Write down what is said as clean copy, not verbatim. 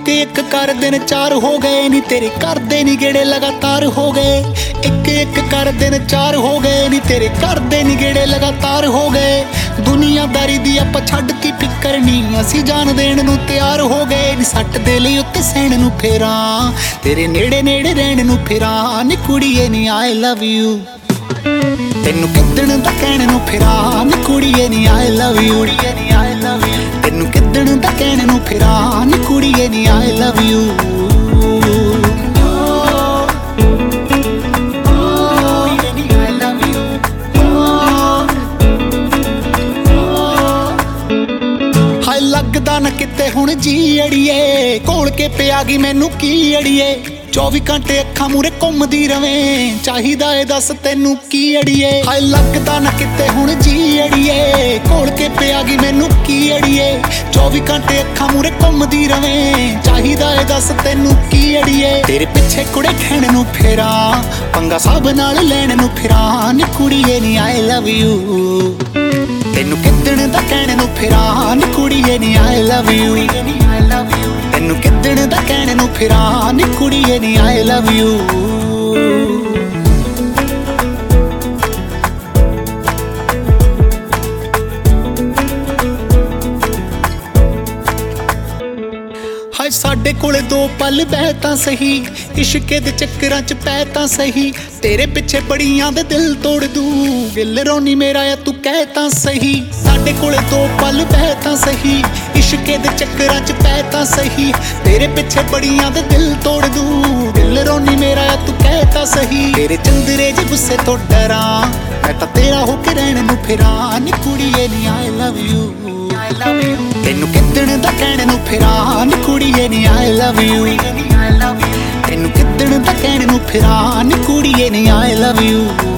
ਇੱਕ ਇੱਕ ਕਰ ਦਿਨ ਚਾਰ ਹੋ ਗਏ ਨੀ ਤੇਰੇ ਕਰਦੇ ਨੀ ਗੇੜੇ ਲਗਾਤਾਰ ਹੋ ਗਏ। ਇੱਕ ਇੱਕ ਕਰ ਦਿਨ ਚਾਰ ਹੋ ਗਏ ਨੀ ਤੇਰੇ ਕਰਦੇ ਨੀ ਗੇੜੇ ਲਗਾਤਾਰ ਹੋ ਗਏ। ਦੁਨੀਆਦਾਰੀ ਦੀ ਆਪਾਂ ਛੱਡ ਕੇ ਫਿਕਰ ਨੀ ਅਸੀਂ ਜਾਨ ਦੇਣ ਨੂੰ ਤਿਆਰ ਹੋ ਗਏ ਨੀ। ਸੱਟ ਦੇ ਲਈ ਉੱਤੇ ਸਹਿਣ ਨੂੰ ਫੇਰਾਂ ਤੇਰੇ ਨੇੜੇ ਨੇੜੇ ਰਹਿਣ ਨੂੰ ਫਿਰਾਂ ਨੀ ਕੁੜੀਏ ਨੀ ਆਈ ਲਵ ਯੂ। ਤੈਨੂੰ ਕਿੱਦਣ ਦਾ ਕਹਿਣ ਨੂੰ ਫਿਰਾਂ ਨੀ ਕੁੜੀਏ ਨੀ ਆਈ ਲਵ ਯੂ। ਤੈਨੂੰ ਕਿੱਦਣ ਦਾ ਕਹਿਣ ਨੂੰ ਫਿਰਾਂ ਨੀ ਕੁੜੀਏ ਨੀ ਆਈ ਲਵ ਯੂ। ਹਾਏ ਲੱਗਦਾ ਨਾ ਕਿਤੇ ਹੁਣ ਜੀ ਅੜੀਏ ਕੋਲ ਕੇ ਪਿਆ ਗਈ ਮੈਨੂੰ ਕੀ ਅੜੀਏ। 24 ਘੰਟੇ ਅੱਖਾਂ ਮੂਰੇ ਘੁੰਮਦੀ ਰਵੇਂ ਚਾਹੀਦਾ ਏ ਦੱਸ ਤੈਨੂੰ ਕੀ ਅੜੀਏ। ਹਾਏ ਲੱਗਦਾ ਨਾ ਕਿਤੇ ਹੁਣ ਜੀ ਅੜੀਏ ਕੋਲ ਕੇ ਪਿਆ ਗਈ ਮੈਨੂੰ ਕੀ ਅੜੀਏ। 24 ਘੰਟੇ ਅੱਖਾਂ ਮੂਰੇ ਘੁੰਮਦੀ ਰਵੇਂ ਚਾਹੀਦਾ ਏ ਦੱਸ ਤੈਨੂੰ ਕੀ ਅੜੀਏ। ਤੇਰੇ ਪਿੱਛੇ ਕੁੜੇ ਖੈਣ ਨੂੰ ਫੇਰਾਂ ਪੰਗਾ ਸਭ ਨਾਲ ਲੈਣ ਨੂੰ ਫਿਰਾਂ ਨੀ ਕੁੜੀਏ ਨੀ ਆਈ ਲਵ ਯੂ। ਤੈਨੂੰ ਕਿੱਦਣ ਦਾ ਕਹਿਣ ਨੂੰ ਫਿਰਾਂ ਨੀ ਕੁੜੀਏ ਨੀ ਆਈ ਲਵ ਯੂ। ਤੈਨੂੰ ਕਿੱਦਣ ਦਾ ਕਹਿਣ ਨੂੰ ਫਿਰਾਂ ਨੀ ਕੁੜੀਏ ਨੀ ਆਈ ਲਵ ਯੂ। ਹਾਏ ਸਾਡੇ ਕੋਲੇ ਦੋ ਪਲ ਬਹਿ ਤਾਂ ਸਹੀ ਇਸ਼ਕੇ ਦੇ ਚੱਕਰਾਂ ਚ ਪੈ ਤਾਂ ਸਹੀ। ਤੇਰੇ ਪਿੱਛੇ ਬੜੀਆਂ ਦੇ ਦਿਲ ਤੋੜ ਦੂੰ ਗਿੱਲ ਰੋਣੀ ਮੇਰਾ ਆ ਤੂੰ ਕਹਿ ਤਾਂ ਸਹੀ। ਸਾਡੇ ਕੋਲੇ ਦੋ ਪਲ ਬਹਿ ਤਾਂ ਸਹੀ ਇਸ਼ਕੇ ਦੇ ਚੱਕਰਾਂ ਚ ਪੈ ਤਾਂ ਸਹੀ। ਤੇਰੇ ਪਿੱਛੇ ਬੜੀਆਂ ਦੇ ਦਿਲ ਤੋੜ ਦੂੰ ਗਿੱਲ ਰੋਣੀ ਮੇਰਾ ਆ ਤੂੰ ਕਹਿ ਤਾਂ ਸਹੀ। ਤੇਰੇ ਚੰਦਰੇ ਜੇ ਗੁੱਸੇ ਤੋਂ ਡਰਾਂ ਮੈਂ ਤਾਂ ਤੇਰਾ ਹੋ ਕੇ ਰਹਿਣ ਨੂੰ ਫਿਰਾਂ ਨੀ ਕੁੜੀਏ ਨੀ ਆਈ ਲਵ ਯੂ। ਤੈਨੂੰ ਕਿੱਦਣ ਦਾ ਕਹਿਣ ਨੂੰ ਫਿਰਾਂ ਨੀ ਕੁੜੀਏ ਨੀ ਆਈ ਲਵ ਯੂ। ਤੈਨੂੰ ਕਿੱਦਣ ਦਾ ਕਹਿਣ ਨੂੰ ਫਿਰਾਂ ਨੀ ਕੁੜੀਏ ਨੀ ਆਈ ਲਵ ਯੂ।